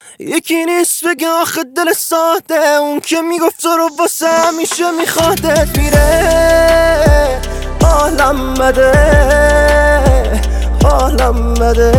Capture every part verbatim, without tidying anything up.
یکی نیست بگه آخه دل ساده، اون که میگفت تو رو واسه همیشه میخوادت. میره حالم بده، حالم بده،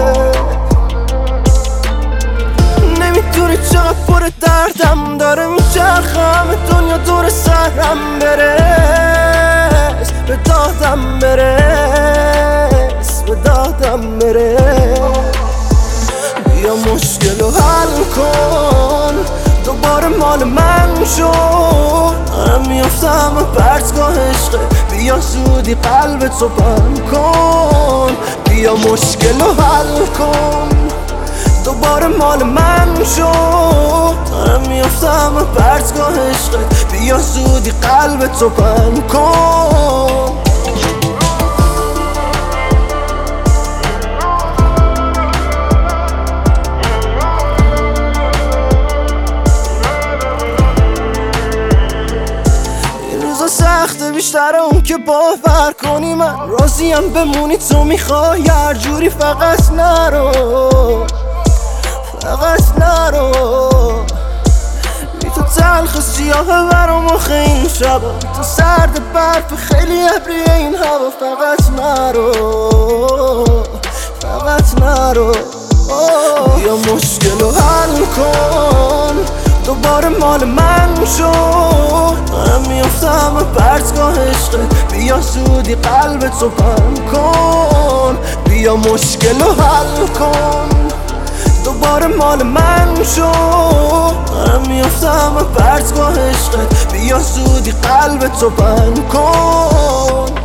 نمیدونی چقدر پر دردم داره، میچرخم دنیا دور سرم. برس به دادم، برس به دادم، برس بیا مشکلو حل کن، دوباره مال من شد. دارم میافتم پرتگاه عشقه، بیا زودی قلبتو بند کن. بیا مشکلو حل کن، دوباره مال من شد. دارم میافتم پرتگاه عشقه، بیا زودی قلبتو بند کن. سخته بیشتر اون که باور کنی، من راضیم بمونی تو میخوای هر جوری، فقط نرو، فقط نرو. بی تو تلخ سیاه برام آخه این شبا، بی تو سرد برف خیلی ابری این هوا. فقط نرو، فقط نرو. بیا مشکلو حل کن، دوباره مال من شد. دارم میافتم پرتگاه عشقه، بیا زودی قلبتو بند کن. بیا مشکلو حل کن، دوباره مال من شد. دارم میافتم پرتگاه عشقه، بیا زودی قلبتو بند کن.